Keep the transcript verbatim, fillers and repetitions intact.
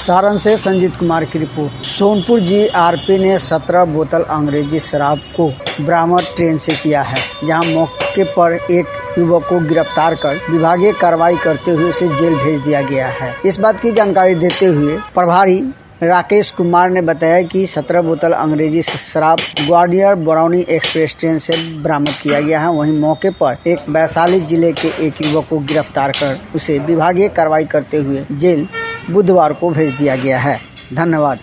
सारण से संजीत कुमार की report. Sonpur GRP ने सत्रह बोतल अंग्रेजी शराब को बरामद ट्रेन से किया है, जहां मौके पर एक युवक को गिरफ्तार कर विभागीय कार्रवाई करते हुए उसे जेल भेज दिया गया है। इस बात की जानकारी देते हुए प्रभारी राकेश कुमार ने बताया कि सत्रह बोतल अंग्रेजी शराब ग्वालियर बरौनी एक्सप्रेस ट्रेन से बरामद किया गया है। वहीं मौके पर एक वैशाली जिले के एक युवक को गिरफ्तार कर उसे विभागीय कार्रवाई करते हुए जेल बुधवार को भेज दिया गया है। धन्यवाद।